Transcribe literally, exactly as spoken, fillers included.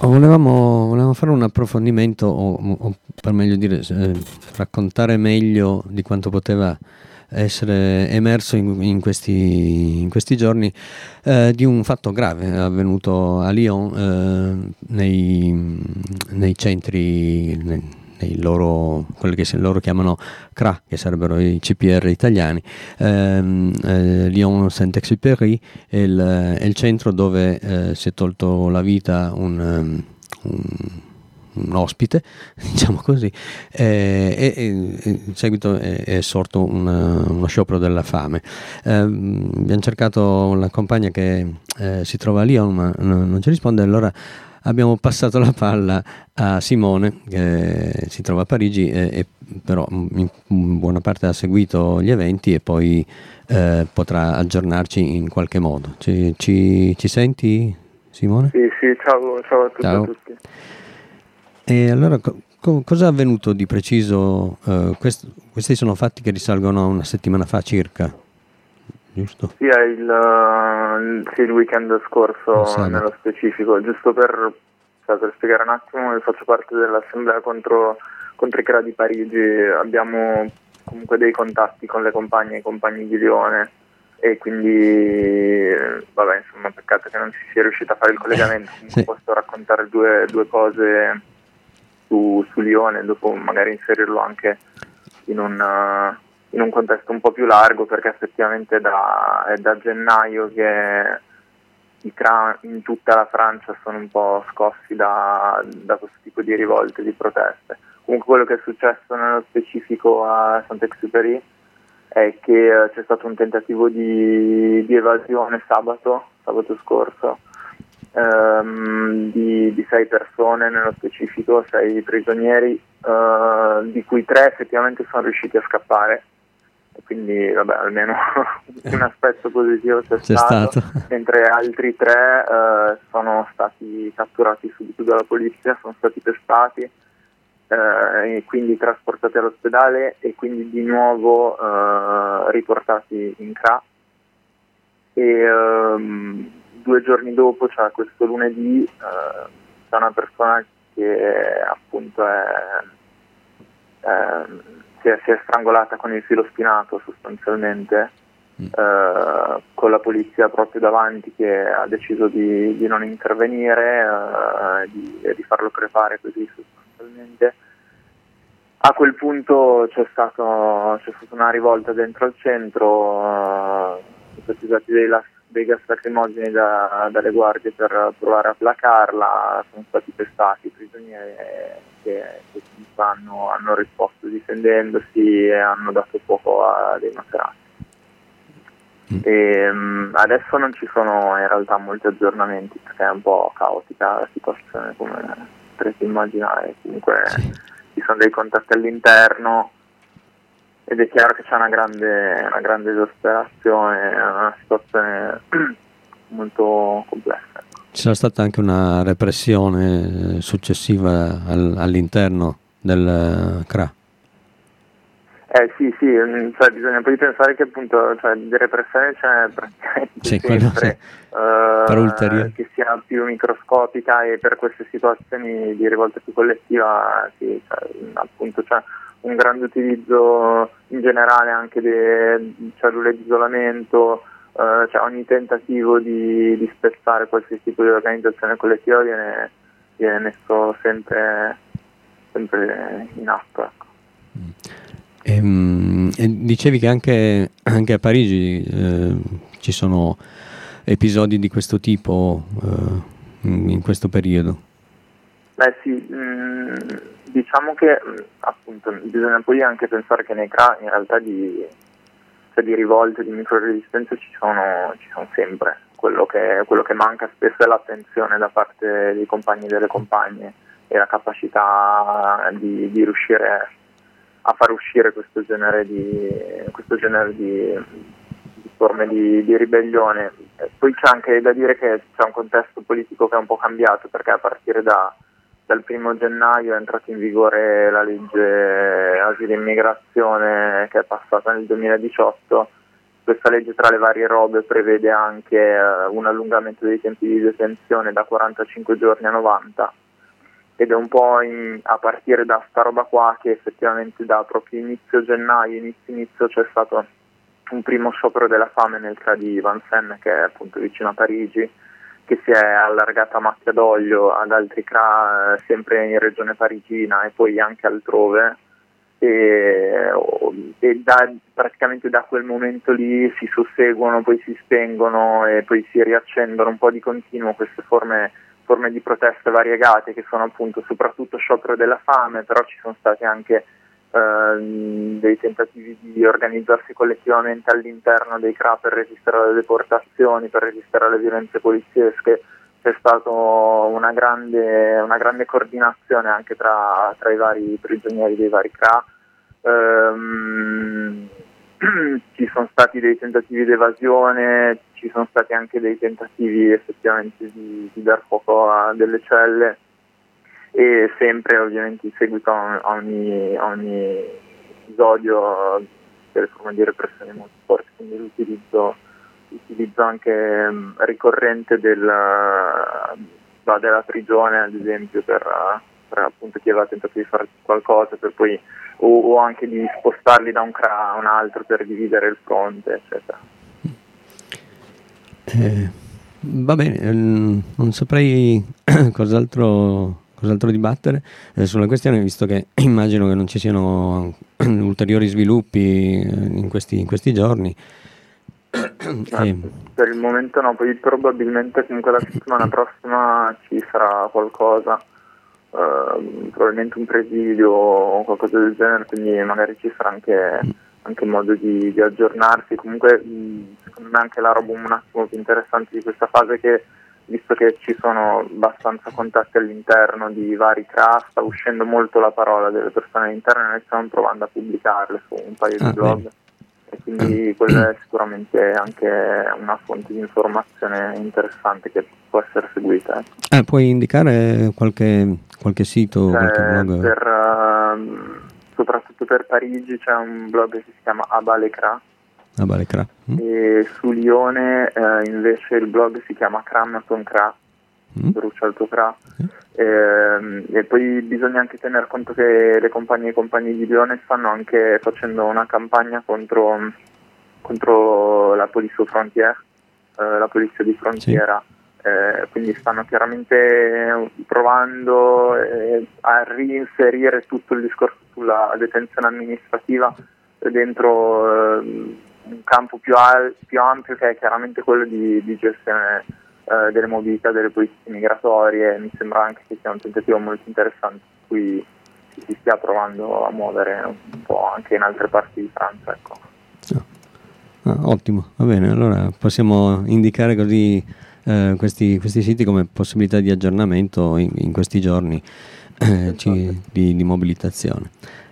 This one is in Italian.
Volevamo, volevamo fare un approfondimento, o, o per meglio dire, eh, raccontare meglio di quanto poteva essere emerso in, in questi, in questi giorni, eh, di un fatto grave avvenuto a Lyon, eh, nei, nei centri, nei, nei loro, quelli che se- loro chiamano C R A, che sarebbero i C P R italiani. Ehm, eh, Lyon Saint-Exupéry è il, è il centro dove eh, si è tolto la vita un, um, un, un ospite, diciamo così, eh, e, e in seguito è, è sorto una- uno sciopero della fame. Ehm, abbiamo cercato la compagna che eh, si trova a Lyon, ma no- non ci risponde, allora abbiamo passato la palla a Simone, che si trova a Parigi, e, e però in, in buona parte ha seguito gli eventi e poi eh, potrà aggiornarci in qualche modo. Ci, ci, ci senti, Simone? Sì, sì, ciao, ciao a tutti e a Ciao. tutti. E allora, co- co- cosa è avvenuto di preciso? Eh, quest- questi sono fatti che risalgono a una settimana fa circa, giusto? Sì, è il, eh, sì, il weekend Il scorso sabato. nello specifico, giusto per, cioè, per spiegare un attimo, io faccio parte dell'assemblea contro, contro i C R A di Parigi, abbiamo comunque dei contatti con le compagne e i compagni di Lione e quindi, eh, vabbè, insomma, peccato che non si sia riuscito a fare il collegamento, comunque Sì. posso raccontare due, due cose su, su Lione, dopo magari inserirlo anche in un, uh, in un contesto un po' più largo, perché effettivamente da, è da gennaio che i C R A in tutta la Francia sono un po' scossi da, da questo tipo di rivolte, di proteste. Comunque quello che è successo nello specifico a Saint-Exupéry è che eh, c'è stato un tentativo di, di evasione sabato, sabato scorso, ehm, di, di sei persone, nello specifico sei prigionieri, eh, di cui tre effettivamente sono riusciti a scappare, e quindi vabbè, almeno un aspetto positivo c'è, C'è stato, stato. mentre altri tre eh, sono stati catturati subito dalla polizia, sono stati pestati, eh, e quindi trasportati all'ospedale e quindi di nuovo eh, riportati in C R A. E ehm, due giorni dopo, cioè questo lunedì, eh, c'è una persona che appunto è, ehm, si, è, si è strangolata con il filo spinato sostanzialmente, eh, con la polizia proprio davanti, che ha deciso di, di non intervenire, eh, di, di farlo crepare così sostanzialmente. A quel punto c'è, stato, c'è stata una rivolta dentro al centro, eh, sono stati usati dei, las- dei gas lacrimogeni da- dalle guardie per provare a placarla, sono stati pestati i prigionieri che, che hanno, hanno risposto difendendosi e hanno dato fuoco a dei maserati. E, um, adesso non ci sono in realtà molti aggiornamenti, perché è un po' caotica la situazione, come potrete immaginare. Comunque Sì. ci sono dei contatti all'interno ed è chiaro che c'è una grande, una grande esasperazione, è una situazione molto complessa. Ci sarà stata anche una repressione eh, successiva al- all'interno del C R A. Eh sì, sì, mm, cioè bisogna poi pensare che appunto, cioè, di repressione c'è praticamente Sì, quello sì. sempre, Per eh, ulteriore. che sia più microscopica, e per queste situazioni di rivolta più collettiva sì, cioè, appunto c'è un grande utilizzo in generale anche di cellule di isolamento, eh, cioè ogni tentativo di, di spezzare qualsiasi tipo di organizzazione collettiva viene, viene messo sempre, sempre in atto. Ecco. E, e dicevi che anche, anche a Parigi eh, ci sono episodi di questo tipo eh, in, in questo periodo. Beh sì, mh, diciamo che mh, appunto bisogna poi anche pensare che nei C R A in realtà di, cioè, di rivolte, di microresistenze ci sono, ci sono sempre. Quello che, quello che manca spesso è l'attenzione da parte dei compagni e delle compagne e la capacità di, di riuscire a far uscire questo genere di, questo genere di, di forme di, di ribellione. E poi c'è anche da dire che c'è un contesto politico che è un po' cambiato, perché a partire da, dal primo gennaio è entrata in vigore la legge asilo e immigrazione, che è passata nel duemiladiciotto, questa legge, tra le varie robe, prevede anche eh, un allungamento dei tempi di detenzione da quarantacinque giorni a novanta, ed è un po' in, a partire da sta roba qua che effettivamente da proprio inizio gennaio, inizio inizio c'è stato un primo sciopero della fame nel C R A di Vincennes, che è appunto vicino a Parigi, che si è allargata a macchia d'olio ad altri C R A eh, sempre in regione parigina e poi anche altrove, e, e da, praticamente da quel momento lì si susseguono, poi si spengono e poi si riaccendono un po' di continuo queste forme, forme di proteste variegate, che sono appunto soprattutto sciopero della fame, però ci sono stati anche eh, dei tentativi di organizzarsi collettivamente all'interno dei C R A per resistere alle deportazioni, per resistere alle violenze poliziesche. C'è stata una grande, una grande coordinazione anche tra, tra i vari prigionieri dei vari C R A. Ehm, ci sono stati dei tentativi di evasione, ci sono stati anche dei tentativi effettivamente di, di dar fuoco a delle celle, e sempre ovviamente in seguito a ogni, a ogni episodio delle forme di repressione molto forti, quindi l'utilizzo utilizzo anche um, ricorrente del, uh, della prigione, ad esempio, per, uh, per appunto chi aveva tentato di fare qualcosa, per poi o, o anche di spostarli da un C R A a un altro per dividere il fronte, eccetera. Eh, va bene, ehm, non saprei cos'altro, cos'altro dibattere eh, sulla questione, visto che immagino che non ci siano ulteriori sviluppi in questi, in questi giorni. Eh, per il momento no, poi probabilmente comunque la settimana prossima ci sarà qualcosa, eh, probabilmente un presidio o qualcosa del genere, quindi magari ci sarà anche, anche modo di, di aggiornarsi. Comunque mh, secondo me anche la roba un attimo più interessante di questa fase è che, visto che ci sono abbastanza contatti all'interno di vari C R A, sta uscendo molto la parola delle persone all'interno, e noi stiamo provando a pubblicarle su un paio ah, di blog. Bene. E quindi quella è sicuramente anche una fonte di informazione interessante che può essere seguita. Eh, puoi indicare qualche, qualche sito, Cioè, qualche blog? Per, uh, soprattutto per Parigi c'è un blog che si chiama Abalecra, Abalecra. Mm. e su Lione uh, invece il blog si chiama Cram con Cra, Mm. brucia il tuo Cra. Mm. E, e poi bisogna anche tener conto che le compagnie e compagnie di Lione stanno anche facendo una campagna contro, contro la Police aux Frontières, eh, la polizia di frontiera, sì. eh, quindi stanno chiaramente provando eh, a reinserire tutto il discorso sulla detenzione amministrativa dentro eh, un campo più, al- più ampio, che è chiaramente quello di, di gestione eh, delle mobilità delle politiche migratorie. Mi sembra anche che sia un tentativo molto interessante su cui si stia provando a muovere un po' anche in altre parti di Francia, ecco. Ah, ottimo, va bene, allora possiamo indicare così eh, questi, questi siti come possibilità di aggiornamento in, in questi giorni eh, ci, di, di mobilitazione.